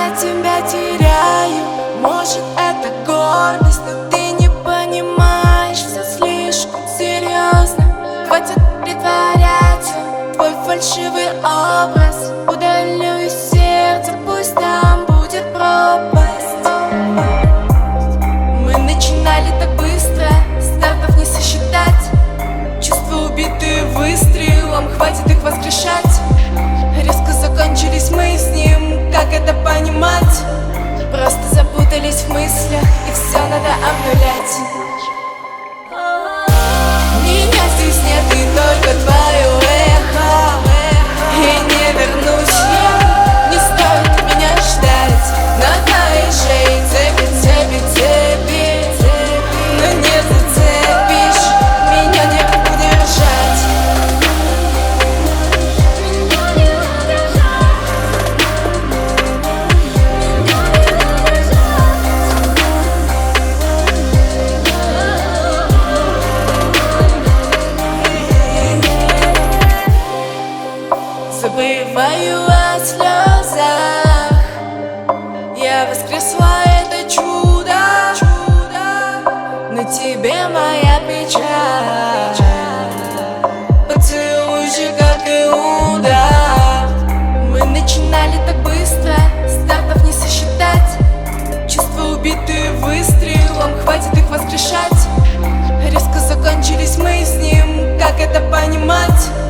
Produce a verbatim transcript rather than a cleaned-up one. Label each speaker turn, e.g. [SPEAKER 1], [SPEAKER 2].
[SPEAKER 1] я тебя теряю. Может, это гордость, но ты не понимаешь, все слишком серьезно. Хватит притворяться, твой фальшивый образ удалю из сердца, пусть там будет пропасть. Мы начинали так быстро, стартов не сосчитать. Чувства убитые выстрелом, хватит их воскрешать. Резко закончились мы с ним, как это понимать? Просто запутались в мыслях, и все надо обнулять. Меня здесь нет, и только твое эхо. И не вернусь я, не стоит меня ждать. На твоей шее цепи, цепи, цепи, но не зацепишь, меня не удержать. Забываю о слезах, я воскресла, это чудо. На тебе моя печаль, поцелуй же как Иуда. Мы начинали так быстро, стартов не сосчитать. Чувства убитые выстрелом, хватит их воскрешать. Резко закончились мы с ним, как это понимать?